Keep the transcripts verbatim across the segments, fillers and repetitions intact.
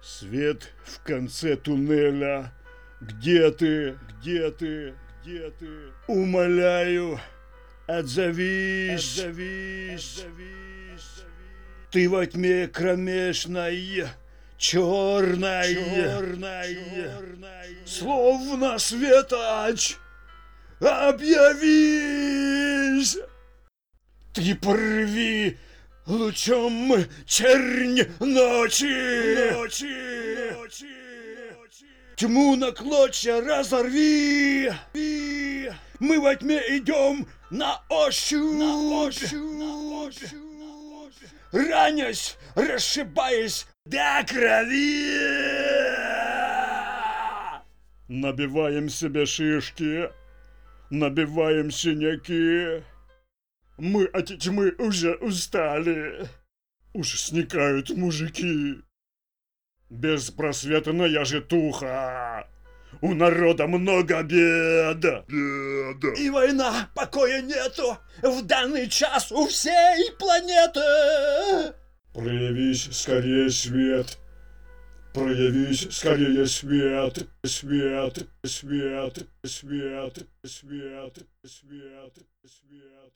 Свет в конце туннеля. Где ты? Где ты? Где ты? Умоляю, отзовись, отзовись, отзовись. Ты во тьме кромешной, черной, черной, черной, словно светоч, объявись. Ты порви лучом чернь ночи, ночи, ночи, тьму на клочья разорви. Мы во тьме идем на ощупь, на ощупь, на ощупь, ранясь, расшибаясь до крови. Набиваем себе шишки, набиваем синяки. Мы от тьмы уже устали. Уж сникают мужики. Беспросветная житуха. У народа много бед. Беда. И война, покоя нету в данный час у всей планеты. Проявись скорее, свет. Проявись скорее, свет. Свет, свет, свет, свет, свет, свет.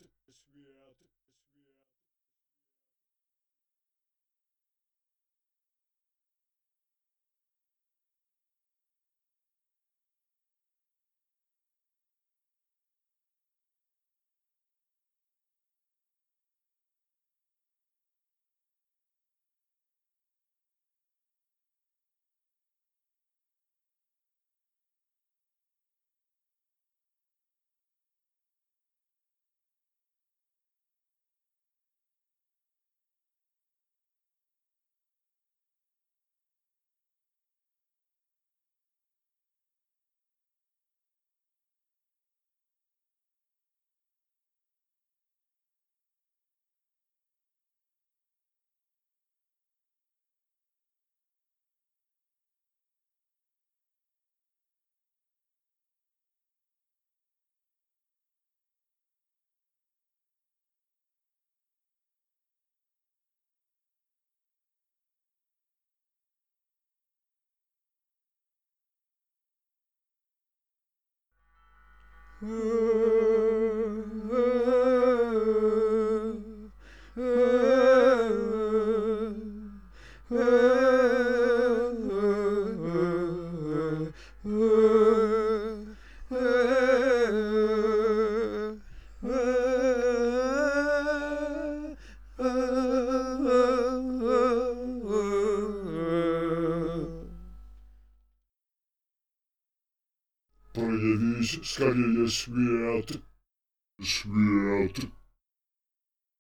Проявись скорее, свет. Свет.